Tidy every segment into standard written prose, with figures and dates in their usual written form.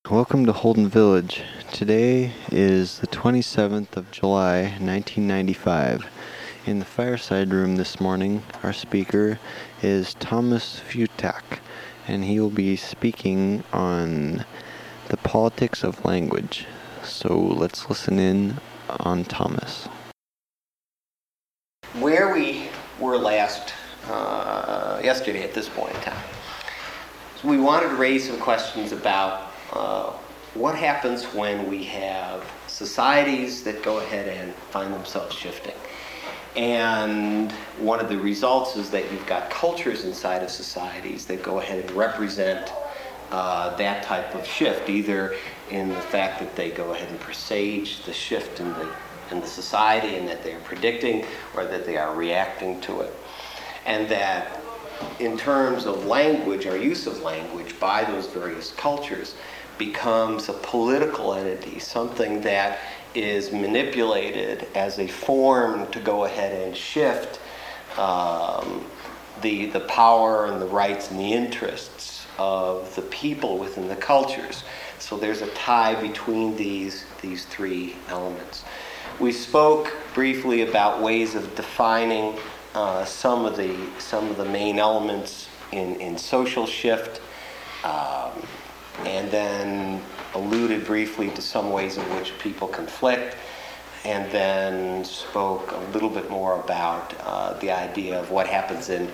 Welcome to Holden Village. Today is the 27th of July, 1995. In the fireside room this morning, our speaker is Thomas Futak, and he will be speaking on the politics of language. So let's listen in on Thomas. Where we were yesterday at this point in time, so we wanted to raise some questions about what happens when we have societies that go ahead and find themselves shifting. And one of the results is that you've got cultures inside of societies that go ahead and represent that type of shift, either in the fact that they go ahead and presage the shift in the society and that they are predicting, or that they are reacting to it. And that in terms of language, or use of language by those various cultures, becomes a political entity, something that is manipulated as a form to go ahead and shift the power and the rights and the interests of the people within the cultures. So there's a tie between these three elements. We spoke briefly about ways of defining some of the main elements in social shift, and then alluded briefly to some ways in which people conflict, and then spoke a little bit more about the idea of what happens in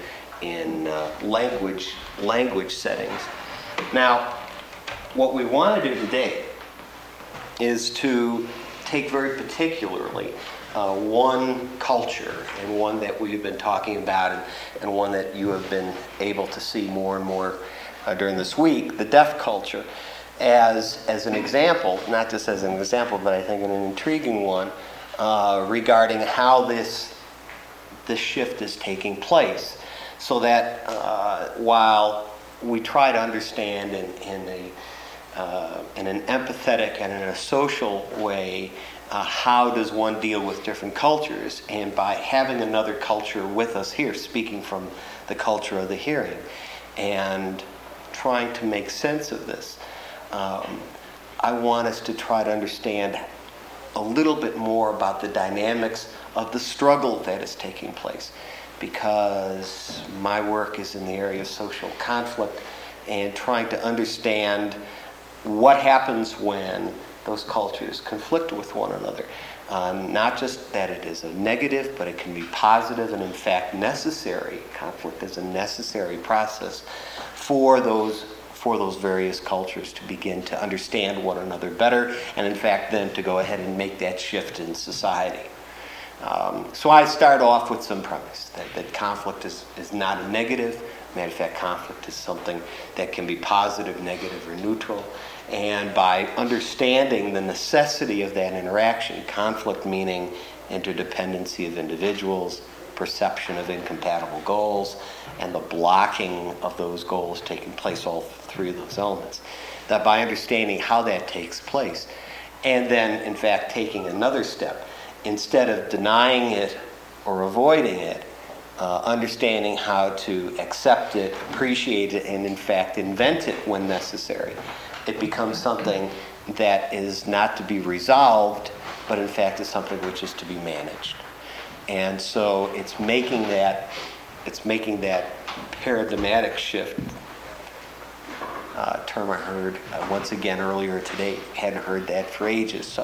language settings. Now, what we want to do today is to take very particularly one culture, and one that we've been talking about, and one that you have been able to see more and more during this week, the deaf culture, as an example, not just as an example, but I think an intriguing one, regarding how this shift is taking place. So that while we try to understand in an empathetic and in a social way, how does one deal with different cultures, and by having another culture with us here, speaking from the culture of the hearing, and trying to make sense of this, I want us to try to understand a little bit more about the dynamics of the struggle that is taking place, because my work is in the area of social conflict and trying to understand what happens when those cultures conflict with one another. Not just that it is a negative, but it can be positive, and in fact necessary. Conflict is a necessary process for those various cultures to begin to understand one another better, and in fact then to go ahead and make that shift in society. So I start off with some premise that conflict is not a negative. Matter of fact, conflict is something that can be positive, negative, or neutral. And by understanding the necessity of that interaction, conflict meaning interdependency of individuals, perception of incompatible goals, and the blocking of those goals taking place, all three of those elements, that by understanding how that takes place, and then in fact taking another step, instead of denying it or avoiding it, understanding how to accept it, appreciate it, and in fact invent it when necessary, it becomes something that is not to be resolved, but in fact is something which is to be managed. And so it's making that paradigmatic shift. Term I heard once again earlier today. Hadn't heard that for ages. So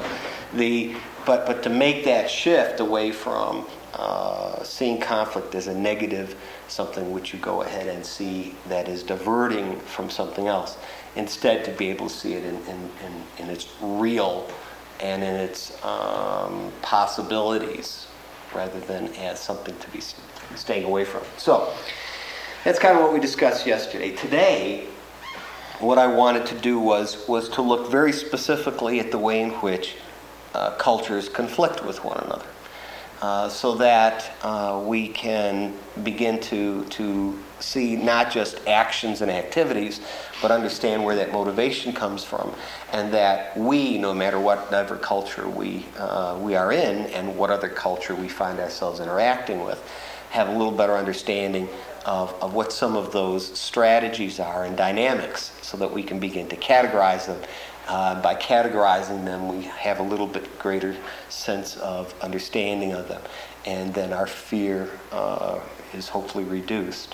but to make that shift away from seeing conflict as a negative, something which you go ahead and see that is diverting from something else, instead to be able to see it in its real and in its possibilities, rather than as something to be staying away from. So that's kind of what we discussed yesterday. Today, what I wanted to do was to look very specifically at the way in which cultures conflict with one another, so that we can begin to see not just actions and activities, but understand where that motivation comes from, and that we, no matter whatever culture we are in and what other culture we find ourselves interacting with, have a little better understanding of what some of those strategies are and dynamics so that we can begin to categorize them. By categorizing them, we have a little bit greater sense of understanding of them, and then our fear is hopefully reduced.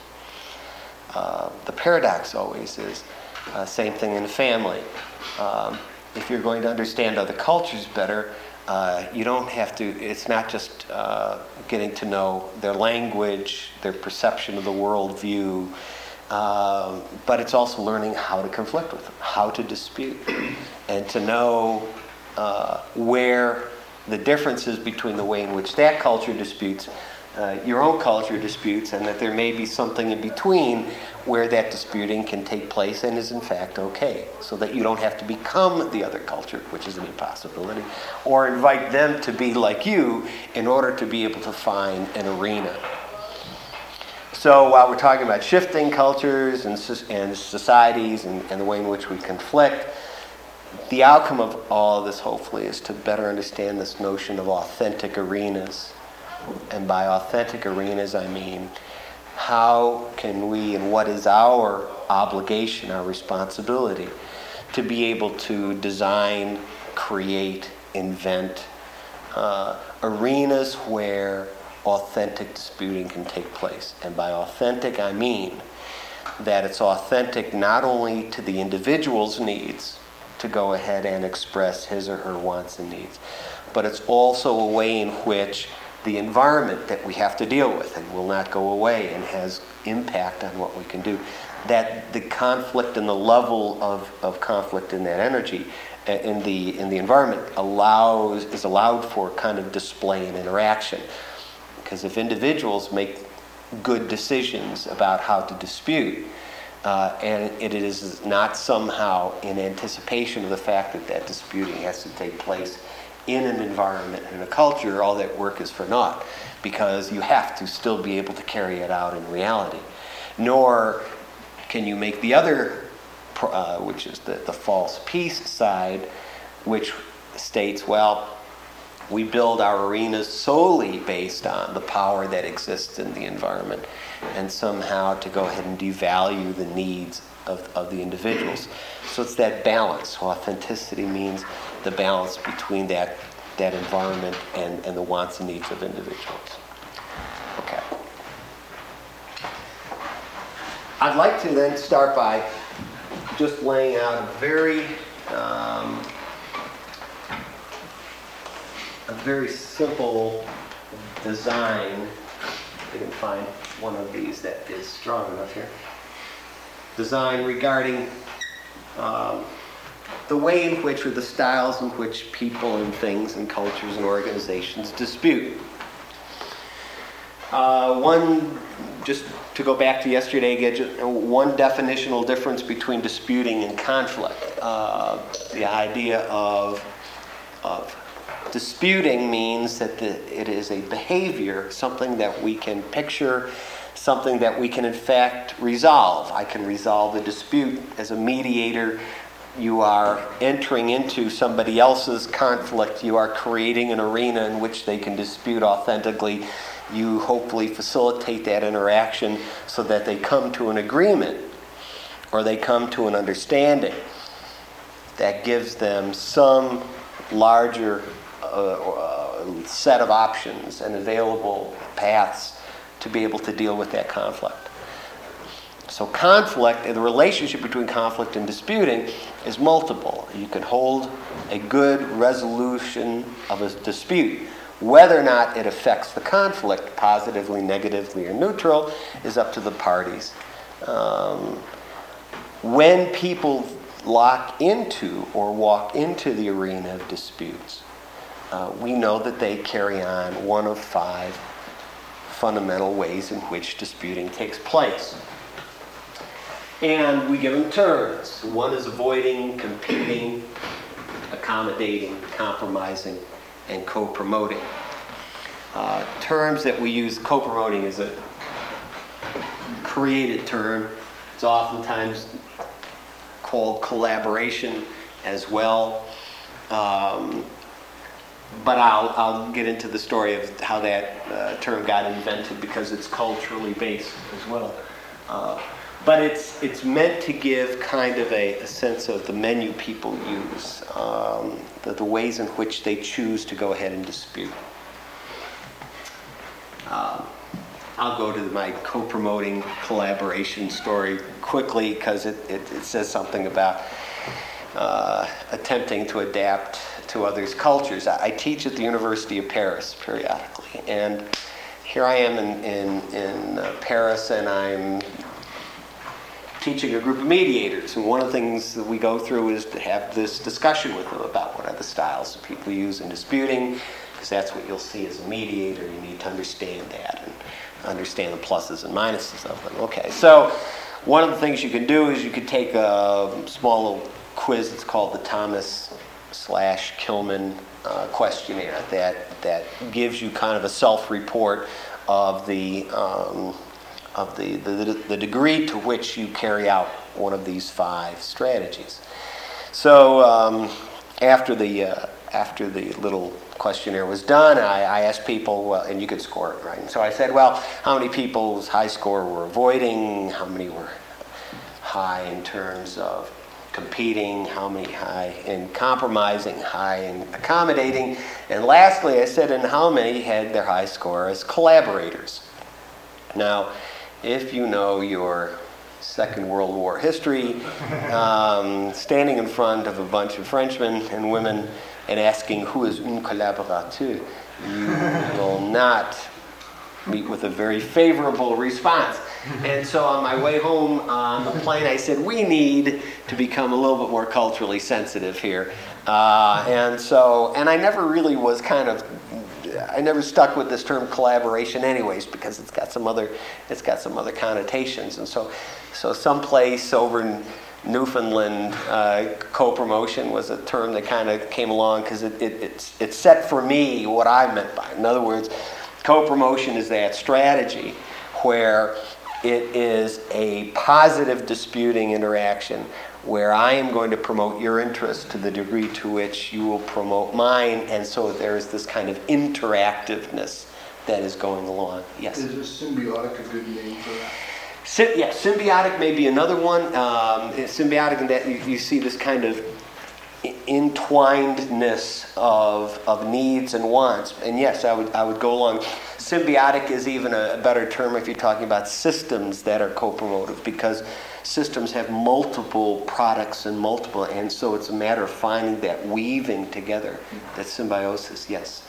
The paradox always is same thing in the family. If you're going to understand other cultures better, you don't have to, it's not just getting to know their language, their perception of the worldview, but it's also learning how to conflict with them, how to dispute, and to know where the differences between the way in which that culture disputes, your own culture disputes, and that there may be something in between where that disputing can take place and is in fact okay, so that you don't have to become the other culture, which is an impossibility, or invite them to be like you in order to be able to find an arena. So while we're talking about shifting cultures and societies and the way in which we conflict, the outcome of all of this, hopefully, is to better understand this notion of authentic arenas. And by authentic arenas, I mean, how can we, and what is our obligation, our responsibility, to be able to design, create, invent arenas where authentic disputing can take place. And by authentic, I mean that it's authentic not only to the individual's needs to go ahead and express his or her wants and needs, but it's also a way in which the environment that we have to deal with and will not go away and has impact on what we can do, that the conflict and the level of conflict in that energy in the environment is allowed for kind of display and interaction. Because if individuals make good decisions about how to dispute, and it is not somehow in anticipation of the fact that that disputing has to take place in an environment, in a culture, all that work is for naught, because you have to still be able to carry it out in reality. Nor can you make the other, which is the false peace side, which states, well, we build our arenas solely based on the power that exists in the environment, and somehow to go ahead and devalue the needs of the individuals. So it's that balance. Authenticity means the balance between that environment and the wants and needs of individuals. Okay. I'd like to then start by just laying out a very simple design. If I can find one of these that is strong enough here. Design regarding the way in which, or the styles in which people and things and cultures and organizations dispute. One, just to go back to yesterday, one definitional difference between disputing and conflict. The idea of disputing means that it is a behavior, something that we can picture, something that we can in fact resolve. I can resolve the dispute as a mediator. You are entering into somebody else's conflict. You are creating an arena in which they can dispute authentically. You hopefully facilitate that interaction so that they come to an agreement or they come to an understanding that gives them some larger set of options and available paths to be able to deal with that conflict. So conflict, the relationship between conflict and disputing is multiple. You can hold a good resolution of a dispute. Whether or not it affects the conflict positively, negatively, or neutral is up to the parties. When people lock into or walk into the arena of disputes, we know that they carry on one of 5 fundamental ways in which disputing takes place. And we give them terms. One is avoiding, competing, accommodating, compromising, and co-promoting. Terms that we use, co-promoting is a created term. It's oftentimes called collaboration as well. But I'll get into the story of how that term got invented because it's culturally based as well. But it's meant to give kind of a sense of the menu people use, the ways in which they choose to go ahead and dispute. I'll go to my co-promoting collaboration story quickly because it says something about attempting to adapt to others' cultures. I teach at the University of Paris periodically, and here I am in Paris, and I'm teaching a group of mediators, and one of the things that we go through is to have this discussion with them about what are the styles that people use in disputing, because that's what you'll see as a mediator. You need to understand that and understand the pluses and minuses of them. Okay, so one of the things you can do is you could take a small little quiz. It's called the Thomas/Kilmann questionnaire that gives you kind of a self-report of the degree to which you carry out one of these 5 strategies. So after the little questionnaire was done, I asked people, well, and you could score it, right? And so I said, well, how many people's high score were avoiding? How many were high in terms of competing? How many high in compromising? High in accommodating? And lastly, I said, and how many had their high score as collaborators? Now, if you know your Second World War history, standing in front of a bunch of Frenchmen and women and asking who is un collaborateur, you will not meet with a very favorable response. And so on my way home on the plane, I said, we need to become a little bit more culturally sensitive here. And I never really was I never stuck with this term collaboration anyways, because it's got some other connotations. And so someplace over in Newfoundland, co-promotion was a term that kind of came along because it set for me what I meant by it. In other words, co-promotion is that strategy where it is a positive disputing interaction where I am going to promote your interest to the degree to which you will promote mine, and so there is this kind of interactiveness that is going along. Yes? Is symbiotic a good name for that? Symbiotic may be another one. Symbiotic in that you see this kind of entwinedness of needs and wants. And yes, I would go along. Symbiotic is even a better term if you're talking about systems that are co-promotive, because systems have multiple products and so it's a matter of finding that weaving together, that symbiosis. Yes.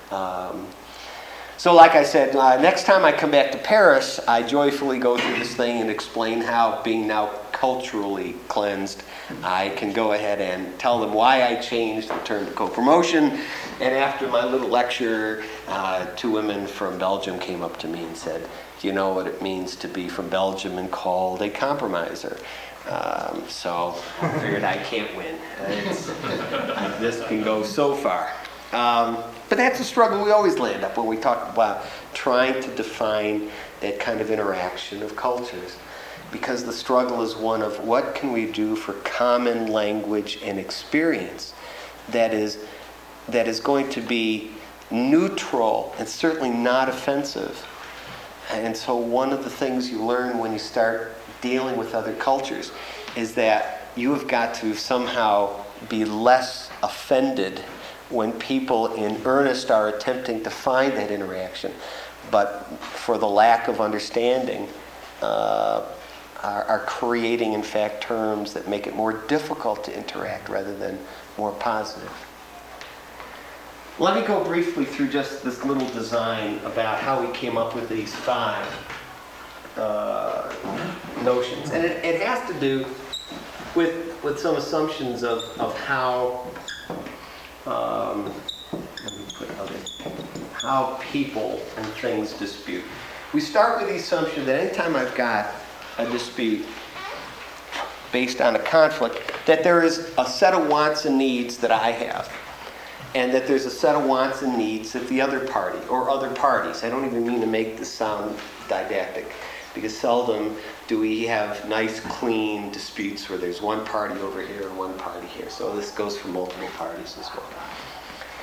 So like I said, next time I come back to Paris, I joyfully go through this thing and explain how, being now culturally cleansed, I can go ahead and tell them why I changed the term to co-promotion. And after my little lecture, 2 women from Belgium came up to me and said, do you know what it means to be from Belgium and called a compromiser? So I figured I can't win. This can go so far. But that's a struggle we always land up when we talk about trying to define that kind of interaction of cultures. Because the struggle is one of what can we do for common language and experience that is going to be neutral and certainly not offensive. And so one of the things you learn when you start dealing with other cultures is that you have got to somehow be less offended when people in earnest are attempting to find that interaction, but for the lack of understanding, are creating, in fact, terms that make it more difficult to interact rather than more positive. Let me go briefly through just this little design about how we came up with these 5 notions. And it has to do with some assumptions of how how people and things dispute. We start with the assumption that anytime I've got a dispute based on a conflict, that there is a set of wants and needs that I have, and that there's a set of wants and needs that the other party or other parties. I don't even mean to make this sound didactic, because seldom do we have nice, clean disputes where there's one party over here and one party here. So this goes for multiple parties as well.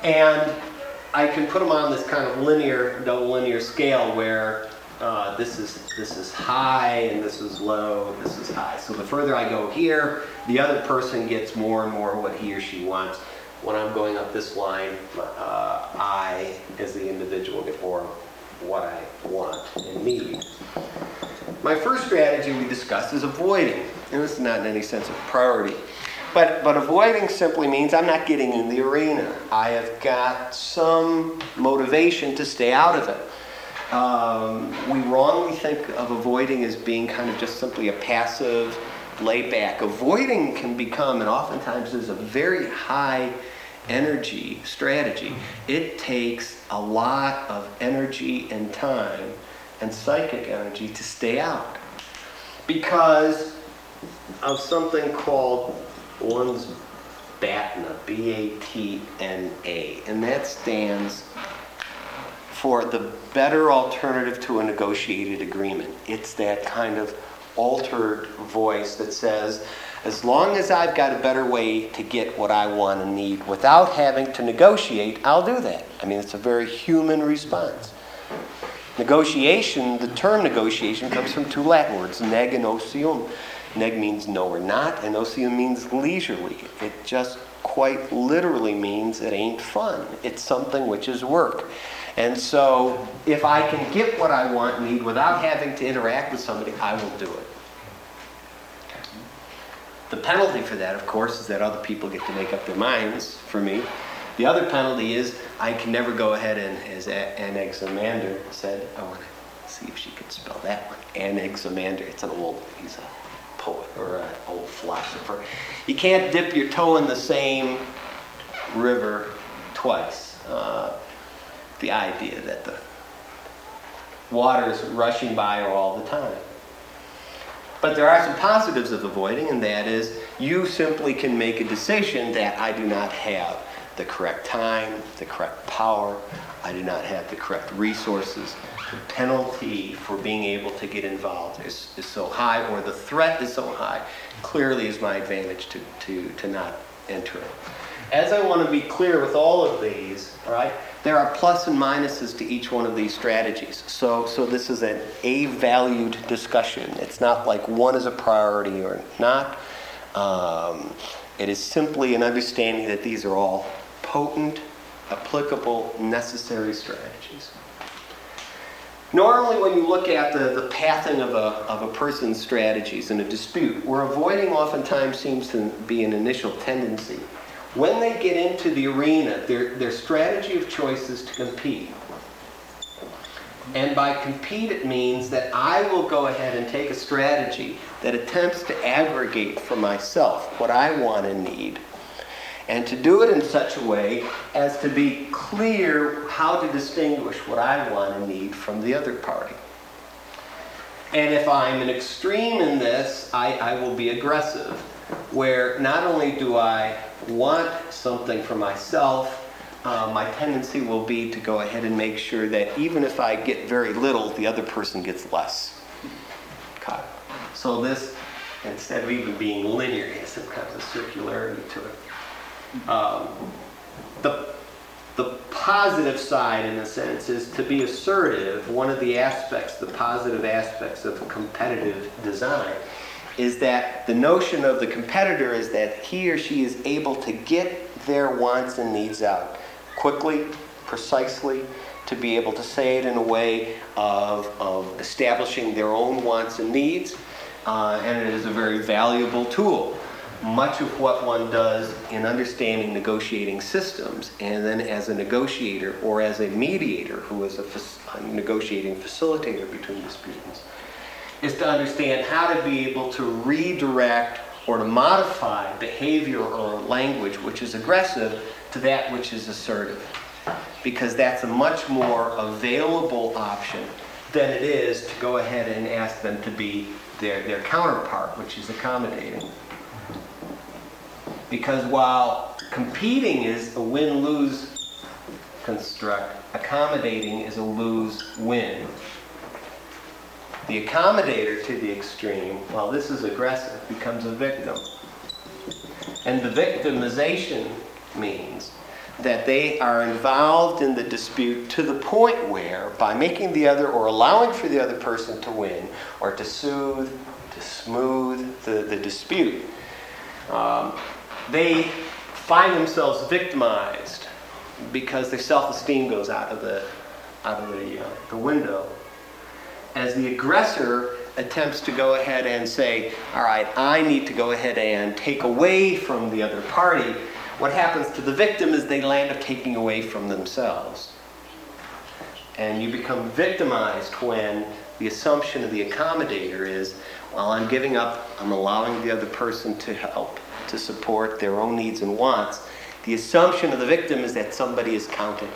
And I can put them on this kind of double linear scale where this is high and this is low, this is high. So the further I go here, the other person gets more and more what he or she wants. When I'm going up this line, I, as the individual, get more what I want and need. My first strategy we discussed is avoiding. And this is not in any sense of priority. But avoiding simply means I'm not getting in the arena. I have got some motivation to stay out of it. We wrongly think of avoiding as being kind of just simply a passive, laid-back. Avoiding can become, and oftentimes is, a very high energy strategy. It takes a lot of energy and time and psychic energy to stay out because of something called one's BATNA, B-A-T-N-A, and that stands for the better alternative to a negotiated agreement. It's that kind of altered voice that says, as long as I've got a better way to get what I want and need without having to negotiate, I'll do that. I mean, it's a very human response. Negotiation, the term negotiation comes from two Latin words, neg and ocium. Neg means no or not, and ocium means leisurely. It just quite literally means it ain't fun. It's something which is work. And so if I can get what I want and need without having to interact with somebody, I will do it. The penalty for that, of course, is that other people get to make up their minds for me. The other penalty is I can never go ahead and, as Anaximander said, I want to see if she could spell that one. Anaximander, he's a poet or an old philosopher. You can't dip your toe in the same river twice. The idea that the water's rushing by all the time. But there are some positives of avoiding, and that is you simply can make a decision that I do not have the correct time, the correct power, I do not have the correct resources. The penalty for being able to get involved is so high, or the threat is so high, clearly is my advantage to not enter it. As I want to be clear with all of these, all right, there are plus and minuses to each one of these strategies. So this is an A-valued discussion. It's not like one is a priority or not. It is simply an understanding that these are all potent, applicable, necessary strategies. Normally when you look at the pathing of a person's strategies in a dispute, where avoiding oftentimes seems to be an initial tendency, when they get into the arena, their strategy of choice is to compete. And by compete, it means that I will go ahead and take a strategy that attempts to aggregate for myself what I want and need, and to do it in such a way as to be clear how to distinguish what I want and need from the other party. And if I'm an extreme in this, I will be aggressive, where not only do I want something for myself, my tendency will be to go ahead and make sure that even if I get very little, the other person gets less. Okay. So this, instead of even being linear, has some kind of circularity to it. The positive side, in a sense, is to be assertive. One of the aspects, the positive aspects of competitive design, is that the notion of the competitor is that he or she is able to get their wants and needs out quickly, precisely, to be able to say it in a way of establishing their own wants and needs, and it is a very valuable tool. Much of what one does in understanding negotiating systems, and then as a negotiator or as a mediator who is a negotiating facilitator between disputants, is to understand how to be able to redirect or to modify behavior or language which is aggressive to that which is assertive. Because that's a much more available option than it is to go ahead and ask them to be their counterpart, which is accommodating. Because while competing is a win-lose construct, accommodating is a lose-win. The accommodator to the extreme, while this is aggressive, becomes a victim. And the victimization means that they are involved in the dispute to the point where, by making the other or allowing for the other person to win or to smooth the dispute, they find themselves victimized because their self-esteem goes out of the window, as the aggressor attempts to go ahead and say, all right, I need to go ahead and take away from the other party. What happens to the victim is they land up taking away from themselves. And you become victimized when the assumption of the accommodator is, well, I'm giving up, I'm allowing the other person to help, to support their own needs and wants. The assumption of the victim is that somebody is counting.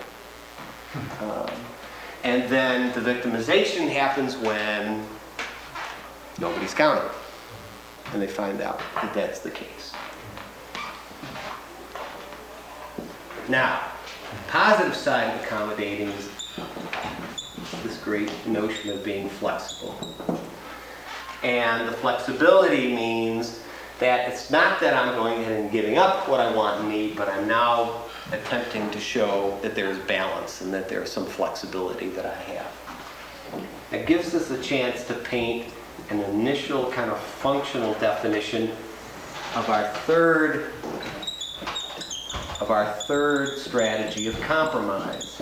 And then the victimization happens when nobody's counting. And they find out that that's the case. Now, the positive side of accommodating is this great notion of being flexible. And the flexibility means that it's not that I'm going ahead and giving up what I want and need, but I'm now attempting to show that there's balance and that there's some flexibility that I have. It gives us a chance to paint an initial kind of functional definition of our third strategy of compromise.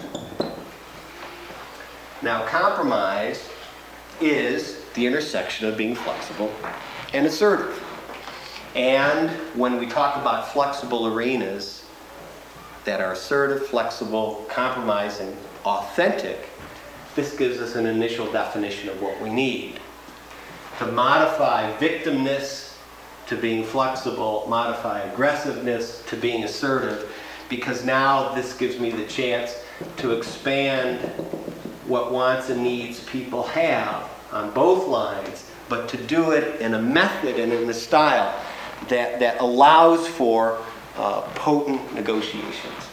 Now, compromise is the intersection of being flexible and assertive. And when we talk about flexible arenas that are assertive, flexible, compromising, authentic, this gives us an initial definition of what we need. To modify victimness to being flexible, modify aggressiveness to being assertive, because now this gives me the chance to expand what wants and needs people have on both lines, but to do it in a method and in a style that allows for potent negotiations.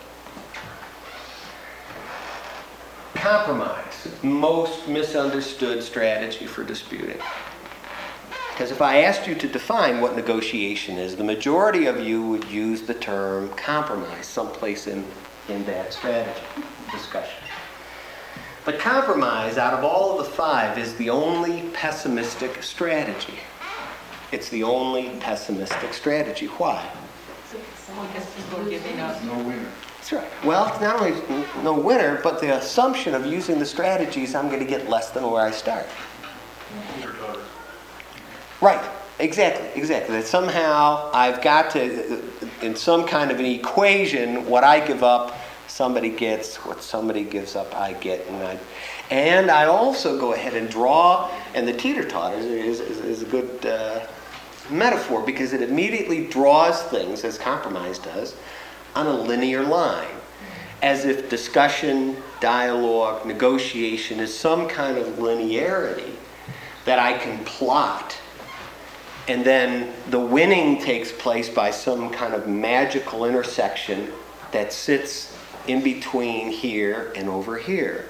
Compromise, most misunderstood strategy for disputing. Because if I asked you to define what negotiation is, the majority of you would use the term compromise someplace in that strategy discussion. But compromise, out of all of the five, is the only pessimistic strategy. It's the only pessimistic strategy. Why? Because people are giving up. No winner. That's right. Well, it's not only no winner, but the assumption of using the strategies, I'm going to get less than where I start. Right. Exactly. That somehow I've got to, in some kind of an equation, what I give up, somebody gets. What somebody gives up, I get. And I also go ahead and draw, and the teeter-totter is a good metaphor, because it immediately draws things, as compromise does, on a linear line, as if discussion, dialogue, negotiation is some kind of linearity that I can plot, and then the winning takes place by some kind of magical intersection that sits in between here and over here.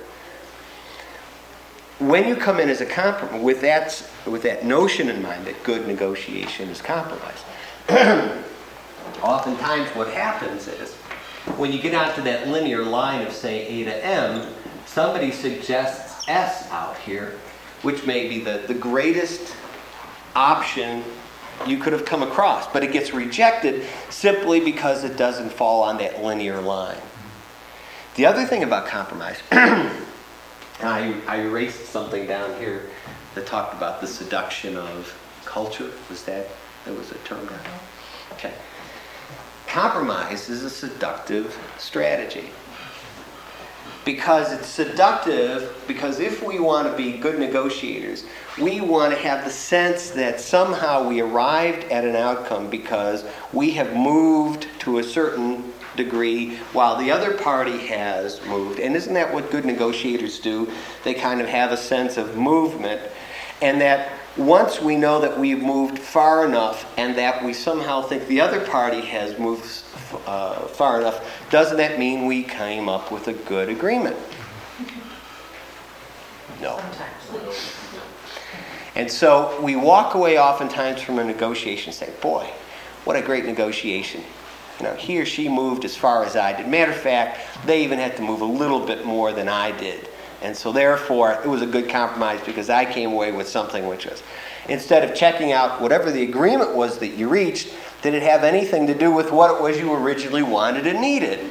When you come in as a compromise, with that notion in mind that good negotiation is compromise, oftentimes what happens is, when you get out to that linear line of, say, A to M, somebody suggests S out here, which may be the greatest option you could have come across, but it gets rejected simply because it doesn't fall on that linear line. The other thing about compromise, I erased something down here that talked about the seduction of culture. There was a term there? Okay. Compromise is a seductive strategy. Because it's seductive, because if we want to be good negotiators, we want to have the sense that somehow we arrived at an outcome because we have moved to a certain degree while the other party has moved. And isn't that what good negotiators do? They kind of have a sense of movement, and that once we know that we've moved far enough and that we somehow think the other party has moved far enough, doesn't that mean we came up with a good agreement? No. And so we walk away oftentimes from a negotiation saying, boy, what a great negotiation. he or she moved as far as I did. Matter of fact, they even had to move a little bit more than I did. And so therefore, it was a good compromise because I came away with something which was, instead of checking out whatever the agreement was that you reached, did it have anything to do with what it was you originally wanted and needed?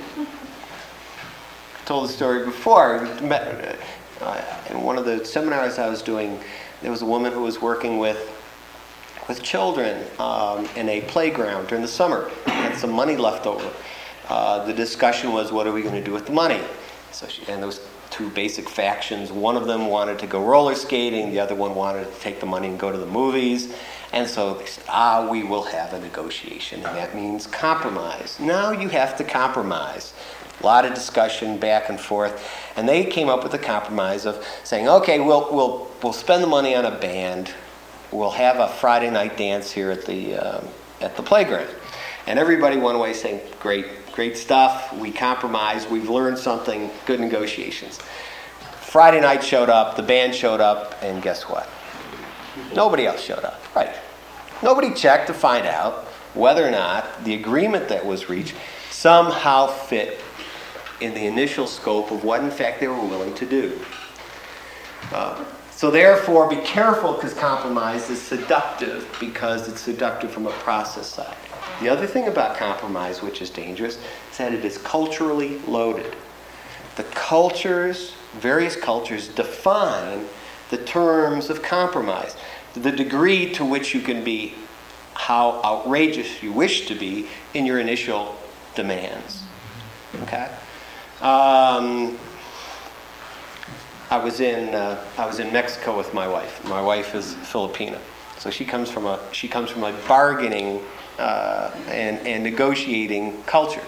I told the story before. In one of the seminars I was doing, there was a woman who was working with children in a playground during the summer. Had some money left over. The discussion was, what are we going to do with the money? And there was two basic factions. One of them wanted to go roller skating. The other one wanted to take the money and go to the movies. And so they said, we will have a negotiation, and that means compromise. Now you have to compromise. A lot of discussion back and forth. And they came up with a compromise of saying, okay, we'll spend the money on a band. We'll have a Friday night dance here at the playground. And everybody went away saying, great stuff. We compromised. We've learned something. Good negotiations. Friday night showed up. The band showed up. And guess what? Nobody else showed up. Right. Nobody checked to find out whether or not the agreement that was reached somehow fit in the initial scope of what, in fact, they were willing to do. So therefore, be careful, because compromise is seductive, because it's seductive from a process side. The other thing about compromise, which is dangerous, is that it is culturally loaded. Various cultures define the terms of compromise, the degree to which you can be, how outrageous you wish to be in your initial demands. Okay? I was in Mexico with my wife. My wife is Filipina, so she comes from a bargaining and negotiating culture.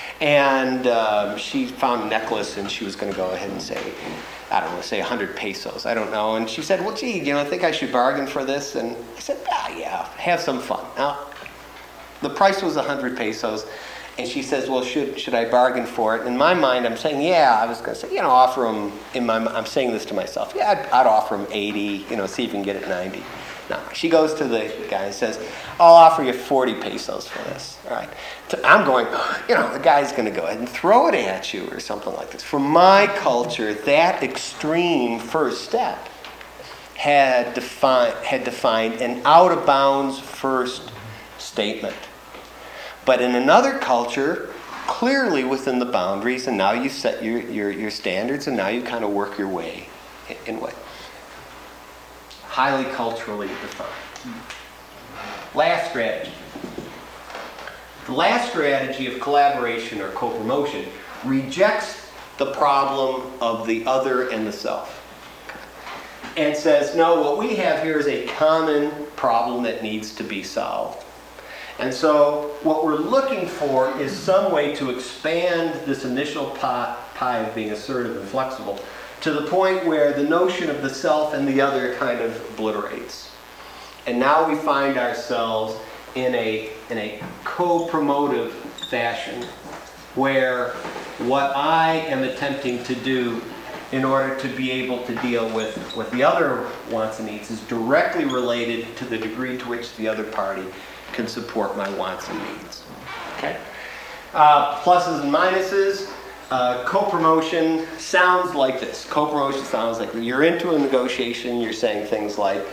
And she found a necklace, and she was going to go ahead and say, I don't know, say 100 pesos. I don't know. And she said, well, gee, I think I should bargain for this. And I said, yeah, have some fun. Now, the price was 100 pesos. And she says, well, should I bargain for it? In my mind, I'm saying, yeah. I was going to say, offer him, I'm saying this to myself. Yeah, I'd offer him 80, see if you can get it 90. No, she goes to the guy and says, I'll offer you 40 pesos for this. All right. So I'm going, the guy's going to go ahead and throw it at you or something like this. For my culture, that extreme first step had defined an out-of-bounds first statement. But in another culture, clearly within the boundaries, and now you set your standards, and now you kind of work your way in what? Highly culturally defined. Last strategy. The last strategy of collaboration or co-promotion rejects the problem of the other and the self. And says, no, what we have here is a common problem that needs to be solved. And so what we're looking for is some way to expand this initial pie of being assertive and flexible to the point where the notion of the self and the other kind of obliterates. And now we find ourselves in a co-promotive fashion where what I am attempting to do in order to be able to deal with the other wants and needs is directly related to the degree to which the other party can support my wants and needs. Okay? Pluses and minuses. Co-promotion sounds like this. Co-promotion sounds like you're into a negotiation. You're saying things like,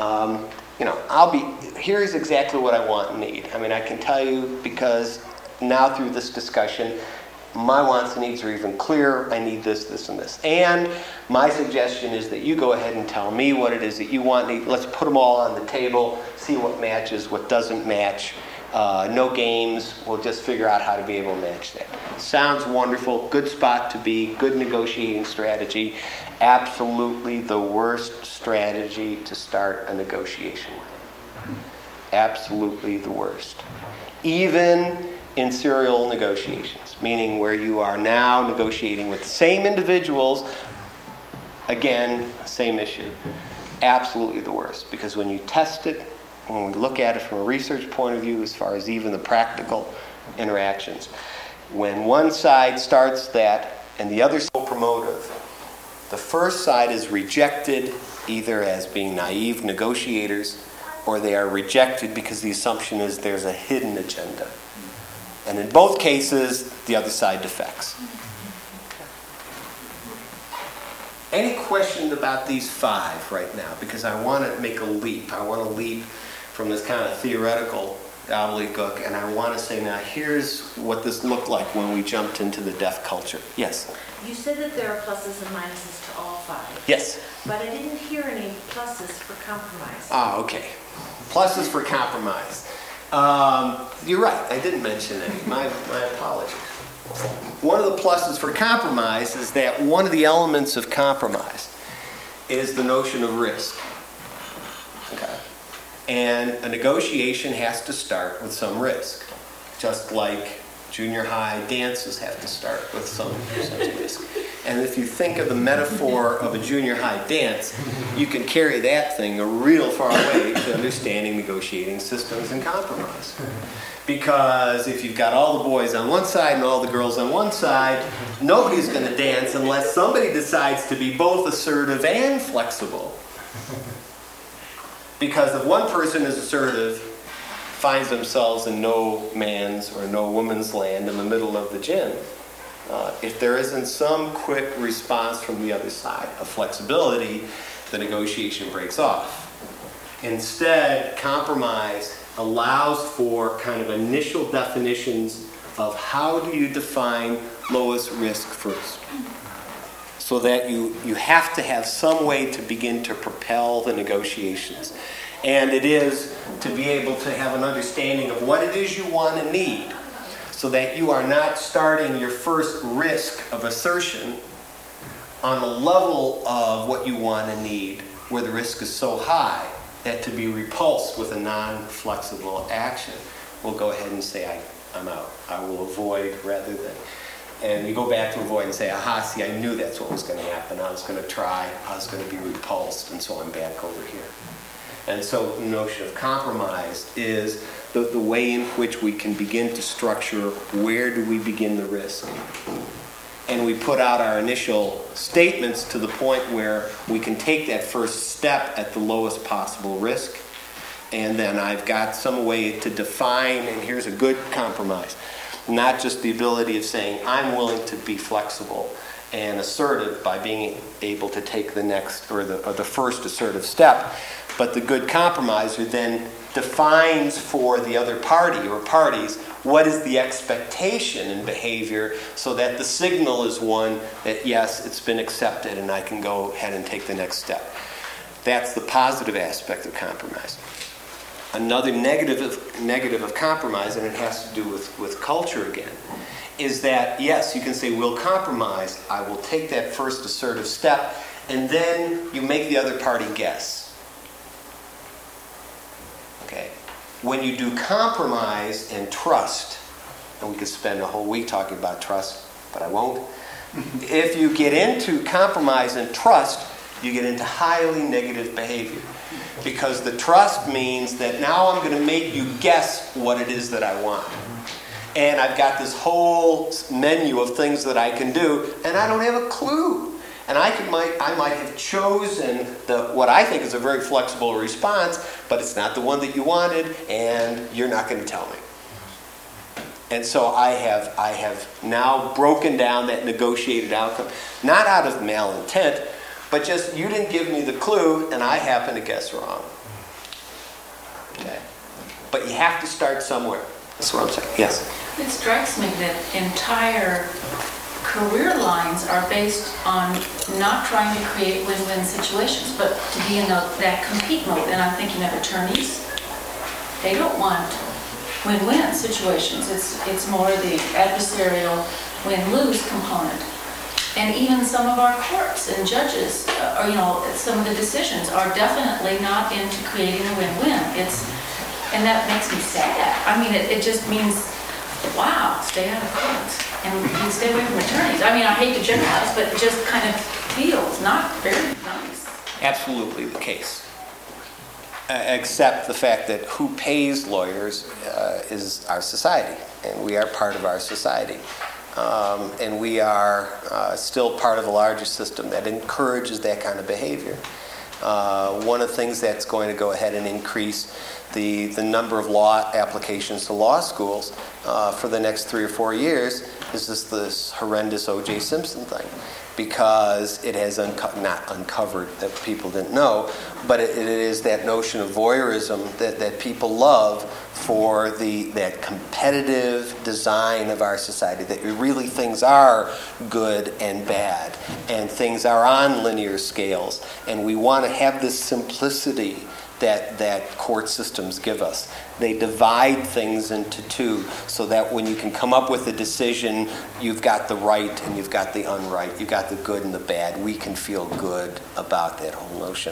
here's exactly what I want and need. I mean, I can tell you because now through this discussion, my wants and needs are even clearer. I need this, this, and this. And my suggestion is that you go ahead and tell me what it is that you want. Let's put them all on the table, see what matches, what doesn't match. No games. We'll just figure out how to be able to match that. Sounds wonderful. Good spot to be. Good negotiating strategy. Absolutely the worst strategy to start a negotiation with. Absolutely the worst. Even in serial negotiations, meaning where you are now negotiating with the same individuals, again, same issue. Absolutely the worst. Because when you test it, when we look at it from a research point of view, as far as even the practical interactions, when one side starts that and the other is so promotive, the first side is rejected either as being naive negotiators or they are rejected because the assumption is there's a hidden agenda. And in both cases, the other side defects. Any questions about these 5 right now? Because I want to make a leap. I want to leap from this kind of theoretical gobbledygook, and I want to say, now here's what this looked like when we jumped into the deaf culture. Yes? You said that there are pluses and minuses to all 5. Yes. But I didn't hear any pluses for compromise. Okay. Pluses for compromise. You're right. I didn't mention any. My apologies. One of the pluses for compromise is that one of the elements of compromise is the notion of risk. Okay. And a negotiation has to start with some risk, just like junior high dances have to start with some risk. And if you think of the metaphor of a junior high dance, you can carry that thing a real far way to understanding negotiating systems and compromise. Because if you've got all the boys on one side and all the girls on one side, nobody's going to dance unless somebody decides to be both assertive and flexible. Because if one person is assertive, finds themselves in no man's or no woman's land in the middle of the gym, if there isn't some quick response from the other side of flexibility, the negotiation breaks off. Instead, compromise allows for kind of initial definitions of how do you define lowest risk first. So that you have to have some way to begin to propel the negotiations. And it is to be able to have an understanding of what it is you want and need, so that you are not starting your first risk of assertion on a level of what you want and need, where the risk is so high that to be repulsed with a non-flexible action will go ahead and say, I'm out. I will avoid rather than. And you go back to avoid and say, aha, see, I knew that's what was going to happen. I was going to try. I was going to be repulsed, and so I'm back over here. And so the notion of compromise is the way in which we can begin to structure where do we begin the risk. And we put out our initial statements to the point where we can take that first step at the lowest possible risk. And then I've got some way to define, and here's a good compromise. Not just the ability of saying, I'm willing to be flexible and assertive by being able to take the next or the first assertive step, but the good compromiser then defines for the other party or parties what is the expectation in behavior, so that the signal is one that, yes, it's been accepted and I can go ahead and take the next step. That's the positive aspect of compromise. Another negative of compromise, and it has to do with culture again, is that, yes, you can say, we'll compromise, I will take that first assertive step, and then you make the other party guess. Okay? When you do compromise and trust, and we could spend a whole week talking about trust, but I won't. If you get into compromise and trust, you get into highly negative behavior. Because the trust means that now I'm going to make you guess what it is that I want. And I've got this whole menu of things that I can do, and I don't have a clue. And I might have chosen what I think is a very flexible response, but it's not the one that you wanted, and you're not going to tell me. And so I have now broken down that negotiated outcome, not out of malintent, but just you didn't give me the clue, and I happen to guess wrong. Okay. But you have to start somewhere. That's what I'm saying. Yes? It strikes me that entire career lines are based on not trying to create win-win situations, but to be in that compete mode. And I'm thinking of attorneys. They don't want win-win situations. It's more the adversarial win-lose component. And even some of our courts and judges, or some of the decisions are definitely not into creating a win-win. And that makes me sad. I mean, it just means, wow, stay out of courts and stay away from attorneys. I mean, I hate to generalize, but it just kind of feels not very nice. Absolutely the case. Except the fact that who pays lawyers is our society, and we are part of our society. And we are still part of a larger system that encourages that kind of behavior. One of the things that's going to go ahead and increase the number of law applications to law schools for the next 3 or 4 years is this horrendous O.J. Simpson thing, because it has not uncovered that people didn't know, but it is that notion of voyeurism that people love for that competitive design of our society, that really things are good and bad, and things are on linear scales, and we want to have this simplicity that court systems give us. They divide things into two so that when you can come up with a decision, you've got the right and you've got the unright, you've got the good and the bad. We can feel good about that whole notion.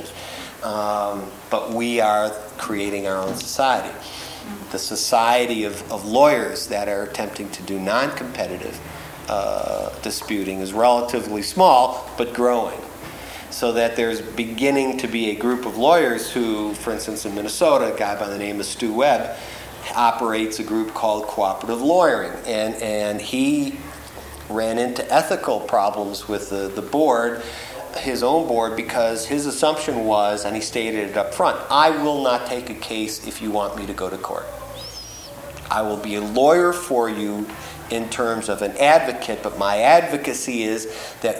But we are creating our own society. The society of lawyers that are attempting to do non-competitive disputing is relatively small, but growing. So that there's beginning to be a group of lawyers who, for instance, in Minnesota, a guy by the name of Stu Webb operates a group called Cooperative Lawyering. And he ran into ethical problems with the board, his own board, because his assumption was, and he stated it up front, I will not take a case if you want me to go to court. I will be a lawyer for you in terms of an advocate, but my advocacy is that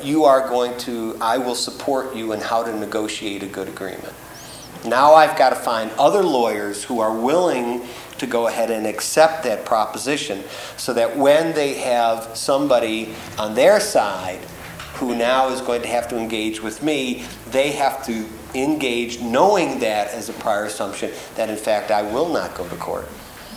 I will support you in how to negotiate a good agreement. Now I've got to find other lawyers who are willing to go ahead and accept that proposition, so that when they have somebody on their side who now is going to have to engage with me, they have to engage knowing that as a prior assumption that in fact I will not go to court.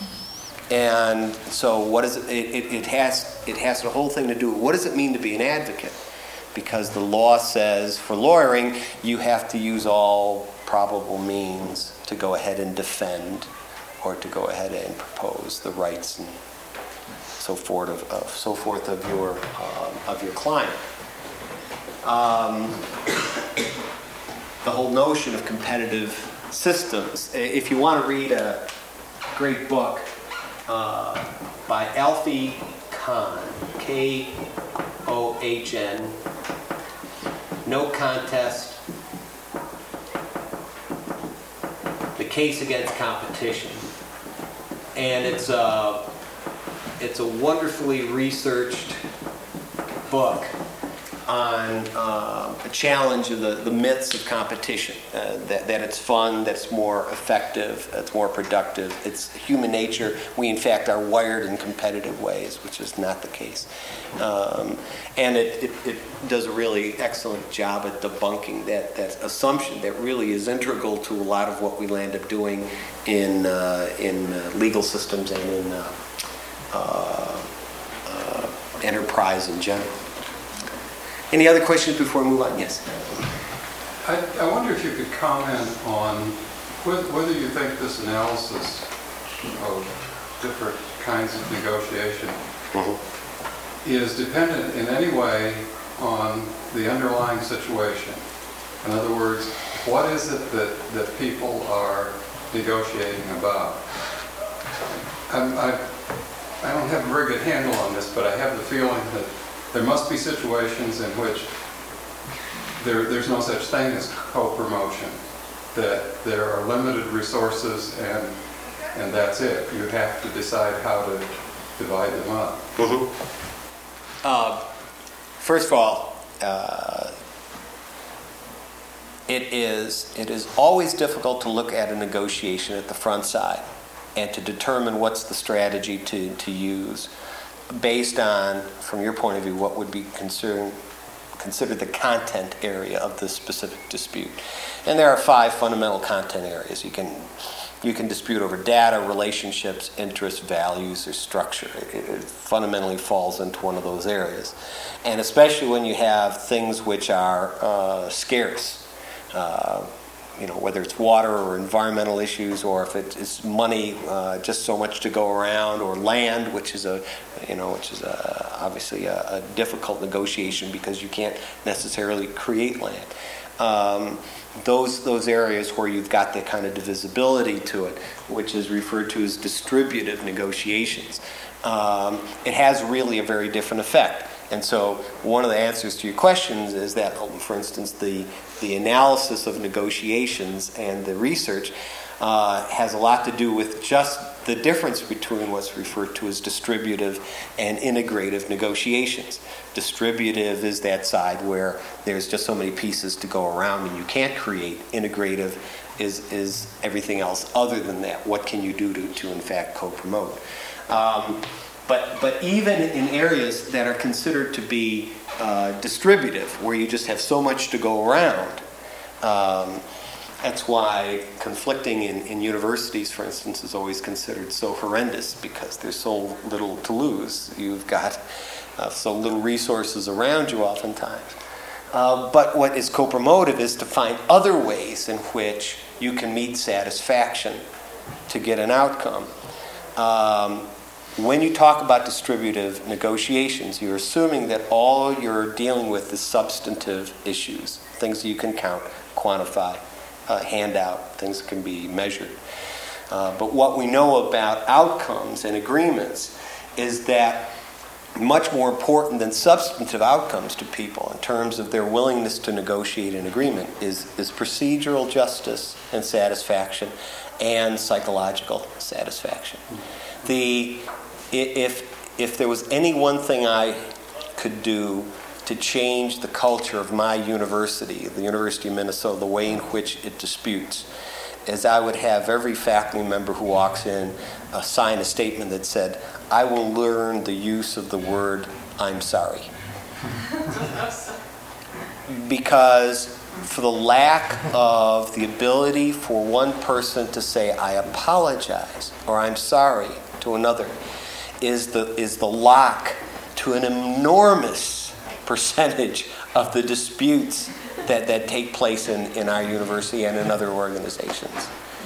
And so what is it? It has the whole thing to do with what does it mean to be an advocate? Because the law says for lawyering, you have to use all probable means to go ahead and defend or to go ahead and propose the rights and so forth of your client. The whole notion of competitive systems. If you want to read a great book by Alfie Kohn, Kohn, No Contest, The Case Against Competition. And it's a wonderfully researched book on a challenge of the myths of competition, that it's fun, that it's more effective, it's more productive. It's human nature. We, in fact, are wired in competitive ways, which is not the case. And it does a really excellent job at debunking that assumption that really is integral to a lot of what we land up doing in legal systems and in enterprise in general. Any other questions before we move on? Yes. I wonder if you could comment on whether you think this analysis of different kinds of negotiation is dependent in any way on the underlying situation. In other words, what is it that people are negotiating about? I don't have a very good handle on this, but I have the feeling that there must be situations in which there's no such thing as co-promotion, that there are limited resources and that's it. You have to decide how to divide them up. First of all, it is always difficult to look at a negotiation at the front side and to determine what's the strategy to use based on, from your point of view, what would be considered the content area of this specific dispute. And there are 5 fundamental content areas. You can dispute over data, relationships, interests, values, or structure. It fundamentally falls into one of those areas. And especially when you have things which are scarce, whether it's water or environmental issues, or if it's money, just so much to go around, or land, which is obviously a difficult negotiation because you can't necessarily create land. Those areas where you've got that kind of divisibility to it, which is referred to as distributive negotiations, it has really a very different effect. And so one of the answers to your questions is that, for instance, the analysis of negotiations and the research has a lot to do with just the difference between what's referred to as distributive and integrative negotiations. Distributive is that side where there's just so many pieces to go around and you can't create. Integrative is everything else other than that. What can you do to in fact co-promote? But even in areas that are considered to be distributive, where you just have so much to go around, that's why conflicting in universities, for instance, is always considered so horrendous, because there's so little to lose. You've got so little resources around you oftentimes. But what is co-promotive is to find other ways in which you can meet satisfaction to get an outcome. When you talk about distributive negotiations, you're assuming that all you're dealing with is substantive issues, things that you can count, quantify, hand out, things that can be measured. But what we know about outcomes and agreements is that much more important than substantive outcomes to people in terms of their willingness to negotiate an agreement is procedural justice and satisfaction and psychological satisfaction. If there was any one thing I could do to change the culture of my university, the University of Minnesota, the way in which it disputes, is I would have every faculty member who walks in sign a statement that said, "I will learn the use of the word, I'm sorry." Because for the lack of the ability for one person to say, "I apologize," or "I'm sorry," to another, is the lock to an enormous percentage of the disputes that take place in our university and in other organizations.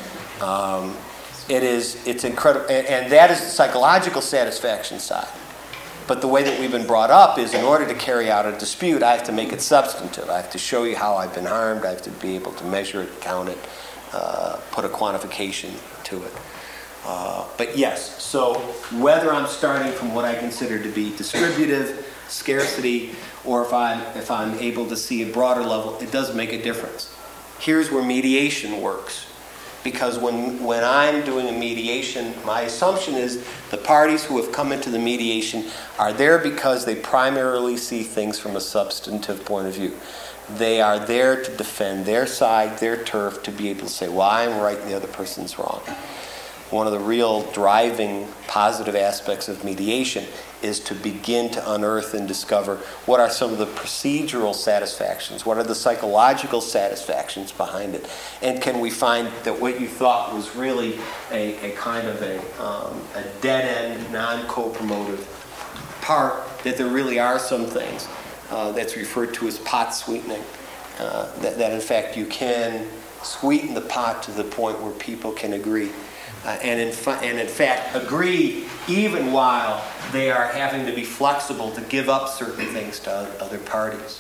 It's incredible, and that is the psychological satisfaction side. But the way that we've been brought up is, in order to carry out a dispute, I have to make it substantive. I have to show you how I've been harmed. I have to be able to measure it, count it, put a quantification to it. But yes, so whether I'm starting from what I consider to be distributive, scarcity, or if I'm able to see a broader level, it does make a difference. Here's where mediation works. Because when I'm doing a mediation, my assumption is the parties who have come into the mediation are there because they primarily see things from a substantive point of view. They are there to defend their side, their turf, to be able to say, well, I'm right and the other person's wrong. One of the real driving positive aspects of mediation is to begin to unearth and discover what are some of the procedural satisfactions, what are the psychological satisfactions behind it, and can we find that what you thought was really a kind of a dead-end, non-co-promotive part, that there really are some things that's referred to as pot sweetening, that in fact you can sweeten the pot to the point where people can agree. And in fact agree even while they are having to be flexible to give up certain things to other parties.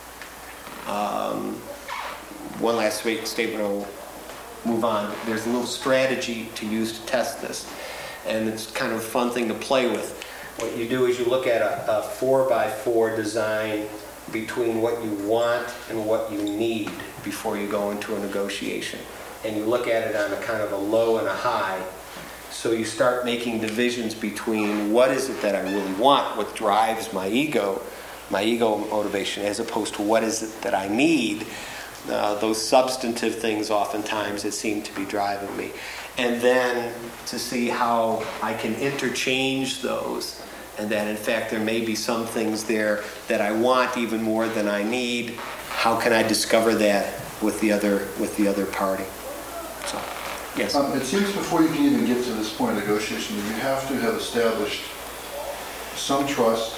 One last statement, I'll move on. There's a little strategy to use to test this, and it's kind of a fun thing to play with. What you do is you look at a 4x4 design between what you want and what you need before you go into a negotiation. And you look at it on a kind of a low and a high. So you start making divisions between what is it that I really want, what drives my ego motivation, as opposed to what is it that I need, those substantive things oftentimes that seem to be driving me. And then to see how I can interchange those, and that in fact there may be some things there that I want even more than I need. How can I discover that with the other party? So, yes. It seems before you can even get to this point of negotiation, you have to have established some trust,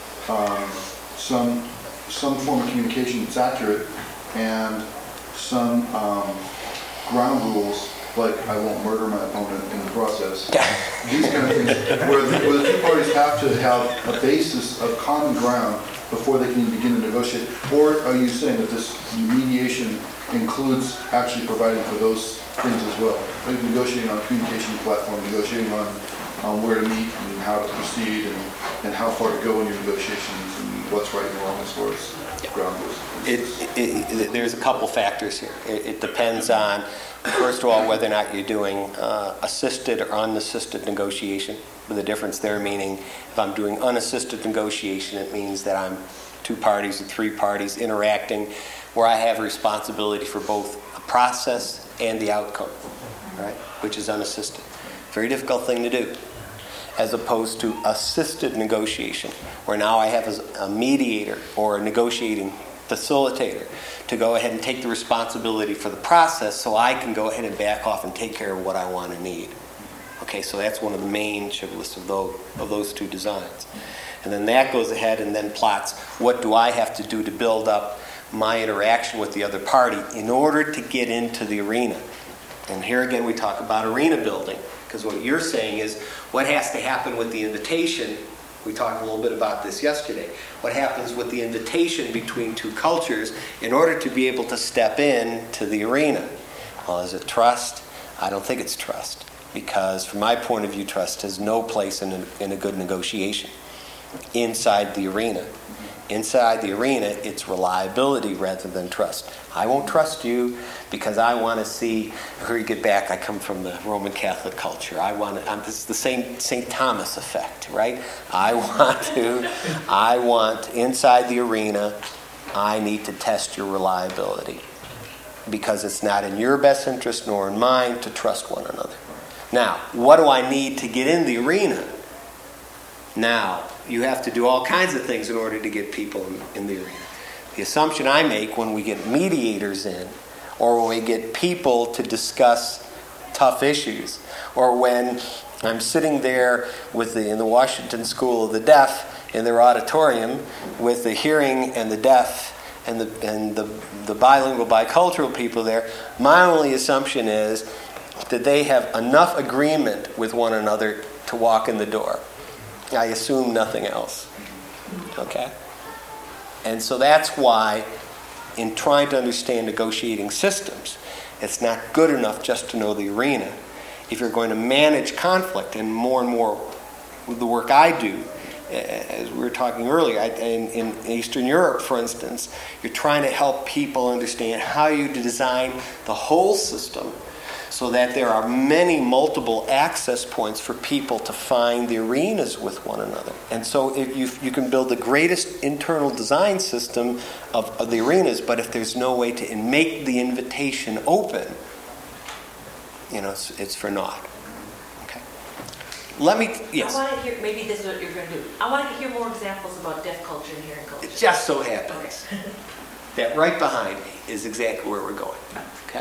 some form of communication that's accurate, and some ground rules, like I won't murder my opponent in the process. These kind of things, where the two parties have to have a basis of common ground before they can even begin to negotiate. Or are you saying that this mediation includes actually providing for those things as well, like negotiating on a communication platform, negotiating on where to meet and how to proceed and how far to go in your negotiations and what's right and wrong as far as ground rules? There's a couple factors here. It depends on, first of all, whether or not you're doing assisted or unassisted negotiation. With the difference there meaning, if I'm doing unassisted negotiation, it means that I'm 2 parties or 3 parties interacting where I have responsibility for both the process and the outcome, right? Which is unassisted. Very difficult thing to do. As opposed to assisted negotiation, where now I have a mediator or a negotiating facilitator to go ahead and take the responsibility for the process so I can go ahead and back off and take care of what I want to need. Okay, so that's one of the main shibboleths of those 2 designs. And then that goes ahead and then plots what do I have to do to build up my interaction with the other party in order to get into the arena. And here again we talk about arena building, because what you're saying is what has to happen with the invitation. We talked a little bit about this yesterday. What happens with the invitation between 2 cultures in order to be able to step in to the arena? Well, is it trust? I don't think it's trust, because from my point of view, trust has no place in a good negotiation inside the arena. Inside the arena, it's reliability rather than trust. I won't trust you because I want to see, here you get back, I come from the Roman Catholic culture. This is the same St. Thomas effect, right? I want inside the arena, I need to test your reliability because it's not in your best interest nor in mine to trust one another. Now, what do I need to get in the arena? Now, you have to do all kinds of things in order to get people in the arena. The assumption I make when we get mediators in, or when we get people to discuss tough issues, or when I'm sitting there in the Washington School of the Deaf in their auditorium with the hearing and the deaf and the bilingual, bicultural people there, my only assumption is that they have enough agreement with one another to walk in the door. I assume nothing else. Okay? And so that's why, in trying to understand negotiating systems, it's not good enough just to know the arena. If you're going to manage conflict, and more with the work I do, as we were talking earlier, in Eastern Europe, for instance, you're trying to help people understand how you design the whole system so that there are many multiple access points for people to find the arenas with one another. And so if you can build the greatest internal design system of the arenas, but if there's no way to make the invitation open, it's for naught. Okay. Yes? I want to hear, maybe this is what you're going to do. I want to hear more examples about deaf culture and hearing culture. It just so happens that right behind me is exactly where we're going. Okay?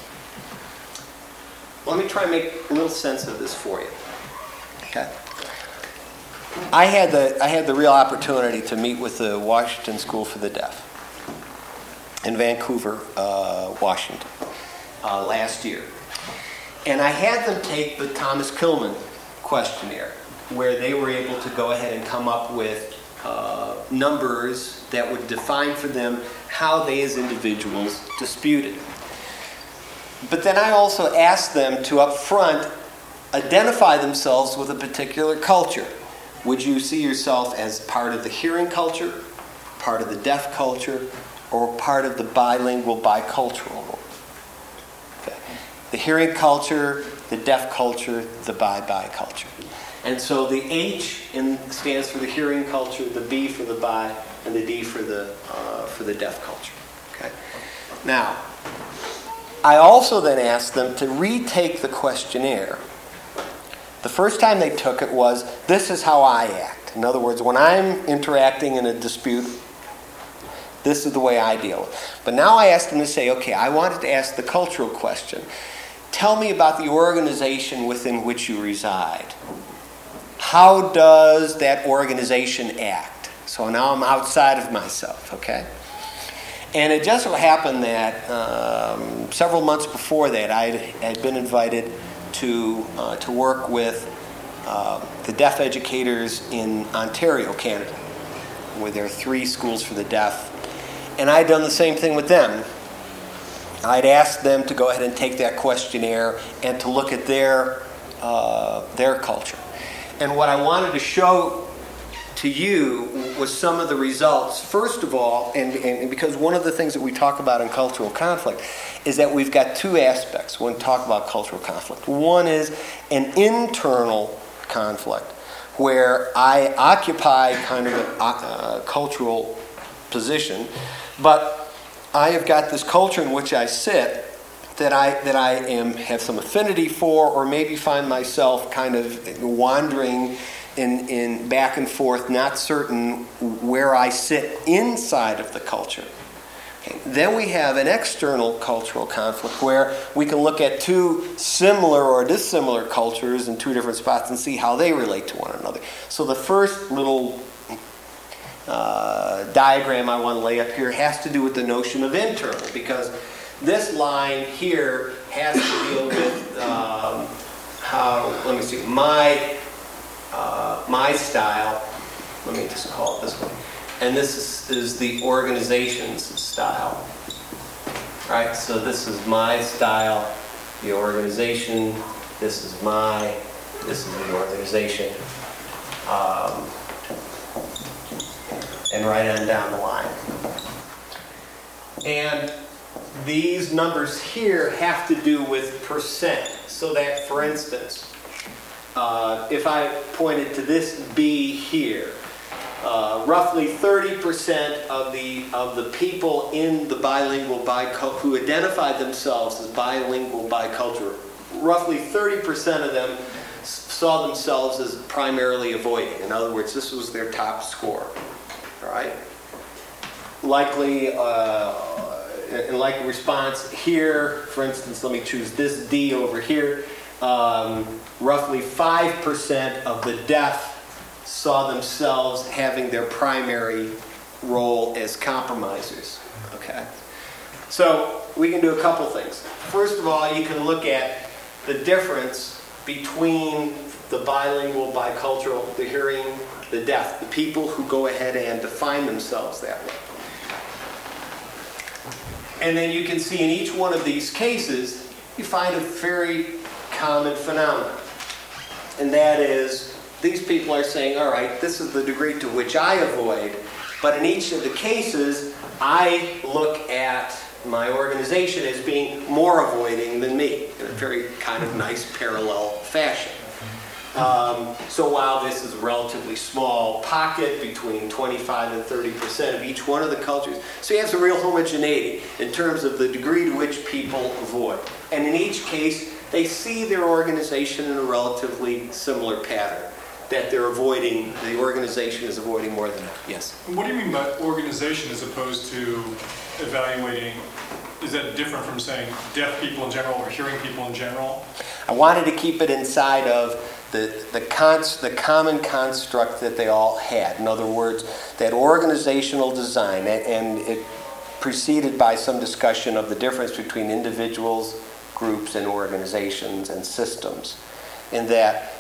Let me try and make a little sense of this for you. Okay. I had the real opportunity to meet with the Washington School for the Deaf in Vancouver, Washington, last year. And I had them take the Thomas Kilmann questionnaire, where they were able to go ahead and come up with numbers that would define for them how they as individuals disputed. But then I also asked them to up front identify themselves with a particular culture. Would you see yourself as part of the hearing culture, part of the deaf culture, or part of the bilingual, bicultural world? Okay. The hearing culture, the deaf culture, the bi-culture. And so the H stands for the hearing culture, the B for the bi, and the D for the deaf culture. Okay. Now, I also then asked them to retake the questionnaire. The first time they took it was, this is how I act. In other words, when I'm interacting in a dispute, this is the way I deal with it. But now I asked them to say, okay, I wanted to ask the cultural question. Tell me about the organization within which you reside. How does that organization act? So now I'm outside of myself, okay? And it just so happened that several months before that, I had been invited to work with the deaf educators in Ontario, Canada, where there are 3 schools for the deaf. And I had done the same thing with them. I'd asked them to go ahead and take that questionnaire and to look at their culture. And what I wanted to show to you was some of the results. First of all, and because one of the things that we talk about in cultural conflict is that we've got two aspects when we talk about cultural conflict. One is an internal conflict, where I occupy kind of a cultural position, but I have got this culture in which I sit that I have some affinity for, or maybe find myself kind of wandering in back and forth, not certain where I sit inside of the culture. Okay. Then we have an external cultural conflict where we can look at two similar or dissimilar cultures in two different spots and see how they relate to one another. So the first little diagram I want to lay up here has to do with the notion of internal, because this line here has to deal with my style. Let me just call it this way. And this is the organization's style. Right? So this is my style, the organization. This is the organization. And right on down the line. And these numbers here have to do with percent. So that, for instance, if I pointed to this B here, roughly 30% of the people in the bilingual who identified themselves as bilingual bicultural, roughly 30% of them saw themselves as primarily avoiding. In other words, this was their top score. All right. Likely, in likely response here, for instance, let me choose this D over here. Roughly 5% of the deaf saw themselves having their primary role as compromisers. Okay. So we can do a couple things. First of all, you can look at the difference between the bilingual, bicultural, the hearing, the deaf, the people who go ahead and define themselves that way. And then you can see in each one of these cases, you find a very common phenomenon. And that is, these people are saying, all right, this is the degree to which I avoid, but in each of the cases, I look at my organization as being more avoiding than me, in a very kind of nice parallel fashion. So while this is a relatively small pocket between 25 and 30% of each one of the cultures, so you have some real homogeneity in terms of the degree to which people avoid. And in each case, they see their organization in a relatively similar pattern, that they're avoiding, the organization is avoiding more than that. Yes? What do you mean by organization as opposed to evaluating? Is that different from saying deaf people in general or hearing people in general? I wanted to keep it inside of the common construct that they all had. In other words, that organizational design, and it preceded by some discussion of the difference between individuals, groups, and organizations and systems. In that,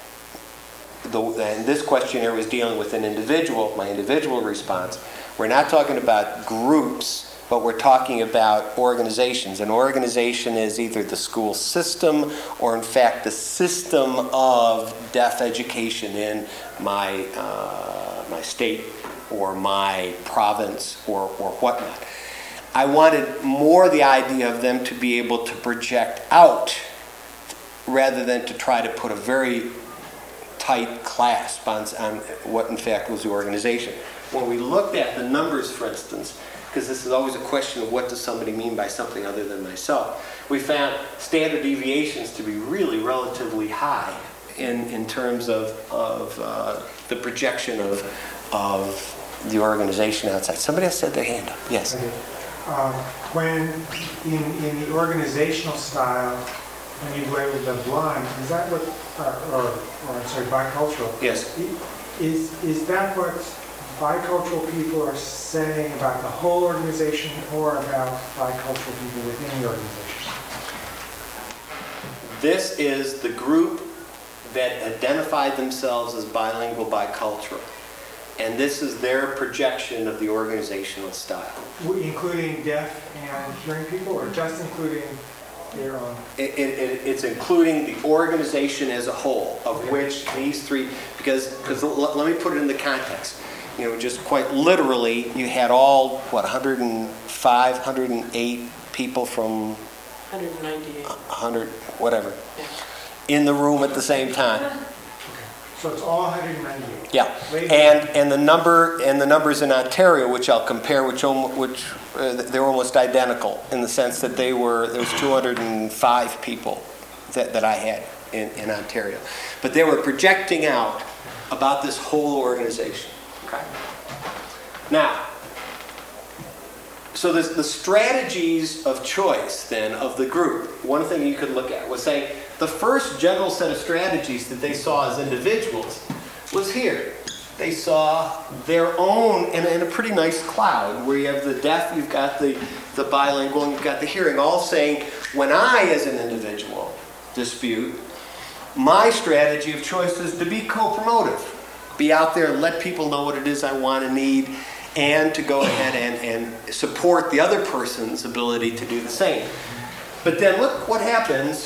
and this questionnaire was dealing with an individual, my individual response. We're not talking about groups, but we're talking about organizations. An organization is either the school system or, in fact, the system of deaf education in my state or my province or whatnot. I wanted more the idea of them to be able to project out rather than to try to put a very tight clasp on what, in fact, was the organization. When we looked at the numbers, for instance, because this is always a question of what does somebody mean by something other than myself, we found standard deviations to be really relatively high in terms of the projection of the organization outside. Somebody else had their hand up. Yes? Okay. When in the organizational style, when you went with the blind, is that what, or I'm sorry, bicultural? Yes. Is that what bicultural people are saying about the whole organization or about bicultural people within the organization? This is the group that identified themselves as bilingual, bicultural. And this is their projection of the organizational style. Including deaf and hearing people, or just including Your own. It's including the organization as a whole, of which these three, because let me put it in the context. You know, just quite literally, you had all, 105, 108 people from 198. 100, whatever, in the room at the same time. So it's all 198. Yeah, and the numbers in Ontario, which I'll compare, which they're almost identical in the sense that there was 205 people that I had in Ontario, but they were projecting out about this whole organization. Okay. Now, so the strategies of choice then of the group. One thing you could look at was saying the first general set of strategies that they saw as individuals was here. They saw their own in a pretty nice cloud where you have the deaf, you've got the bilingual, and you've got the hearing, all saying, when I as an individual dispute, my strategy of choice is to be co-promotive. Be out there and let people know what it is I want and need, and to go ahead and support the other person's ability to do the same. But then look what happens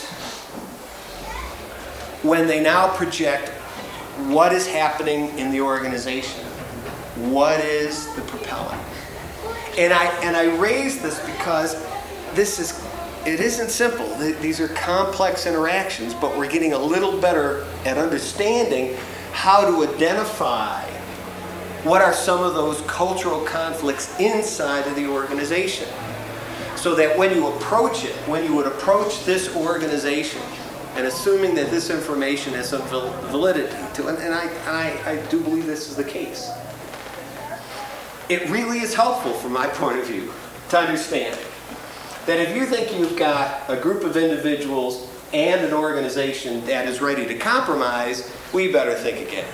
when they now project what is happening in the organization. What is the propellant? And I raise this because it isn't simple. These are complex interactions, but we're getting a little better at understanding how to identify what are some of those cultural conflicts inside of the organization. So that when you would approach this organization, and assuming that this information has some validity to it, and I do believe this is the case, it really is helpful from my point of view to understand that if you think you've got a group of individuals and an organization that is ready to compromise, we better think again.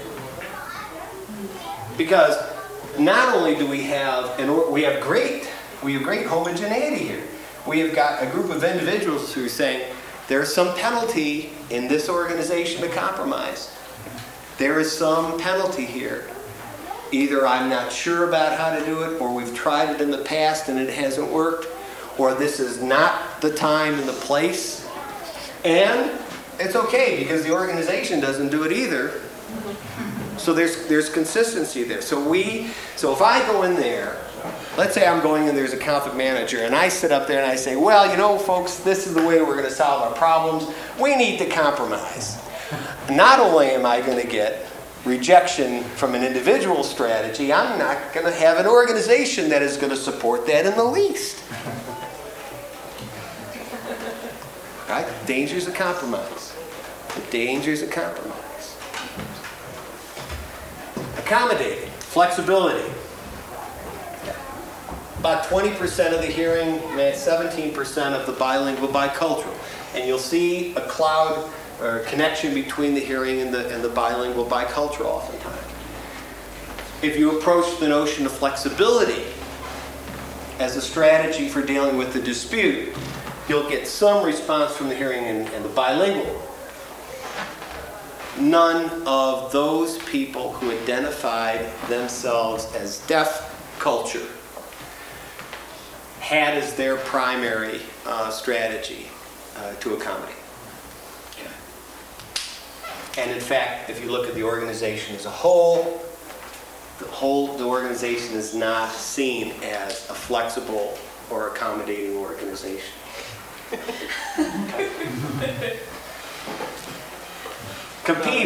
Because not only do we have great homogeneity here. We have got a group of individuals who are saying there's some penalty in this organization to compromise. There is some penalty here. Either I'm not sure about how to do it, or we've tried it in the past and it hasn't worked, or this is not the time and the place. And it's okay because the organization doesn't do it either. So there's consistency there. So if I go in there, let's say I'm going in, there's a conflict manager, and I sit up there and I say, well, you know, folks, this is the way we're going to solve our problems. We need to compromise. Not only am I going to get rejection from an individual strategy, I'm not going to have an organization that is going to support that in the least. Right? Dangers of compromise. The dangers of compromise. Accommodating, flexibility. About 20% of the hearing, 17% of the bilingual, bicultural. And you'll see a cloud or connection between the hearing and the bilingual, bicultural oftentimes. If you approach the notion of flexibility as a strategy for dealing with the dispute, you'll get some response from the hearing and the bilingual. None of those people who identified themselves as deaf culture had as their primary strategy to accommodate. Okay. And in fact, if you look at the organization as a whole, the organization is not seen as a flexible or accommodating organization. Competing.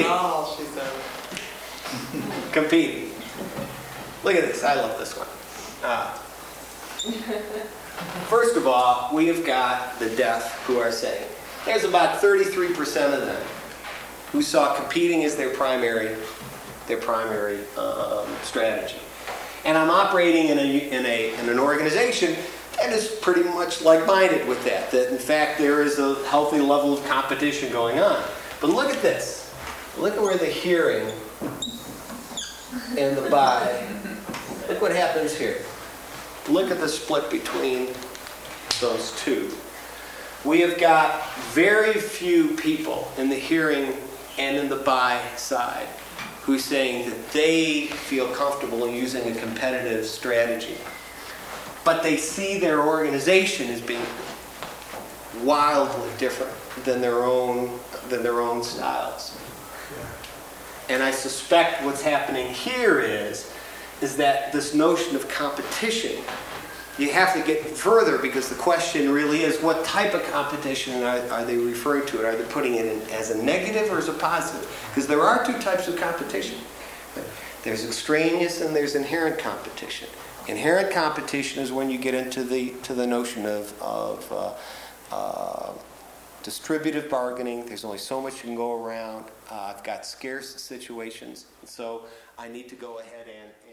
Competing. Look at this. I love this one. First of all, we have got the deaf who are saying, there's about 33% of them who saw competing as their primary strategy. And I'm operating in an organization that is pretty much like-minded with that. That in fact there is a healthy level of competition going on. But look at this. Look at where the hearing and the bi. Look what happens here. Look at the split between those two. We have got very few people in the hearing and in the bi side who's saying that they feel comfortable in using a competitive strategy. But they see their organization as being wildly different than their own styles. And I suspect what's happening here is that this notion of competition, you have to get further, because the question really is, what type of competition are they referring to? Are they putting it in as a negative or as a positive? Because there are two types of competition. There's extraneous and there's inherent competition. Inherent competition is when you get into the notion of distributive bargaining. There's only so much you can go around. I've got scarce situations, so I need to go ahead and